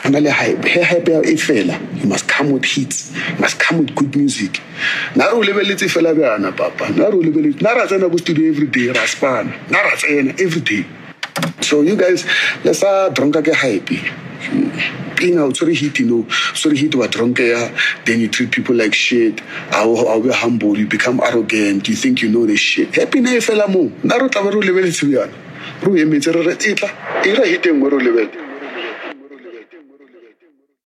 hype e fela, you must come with hits, you must come with good music. Naro lebeletse fela bana papa, naro lebeletse, nara tsena go studio every day, ra spana, nara tsena every day. So you guys, let's drunk ke hype. Being out sorry hit, sorry hit what drunk then you treat people like shit. I'll be humble, you become arrogant, you think you know this shit. Happy na fela mo, naro tla ba ro lebeletse bana. Ro emetse re etla, ira hiteng go ro lebeletse.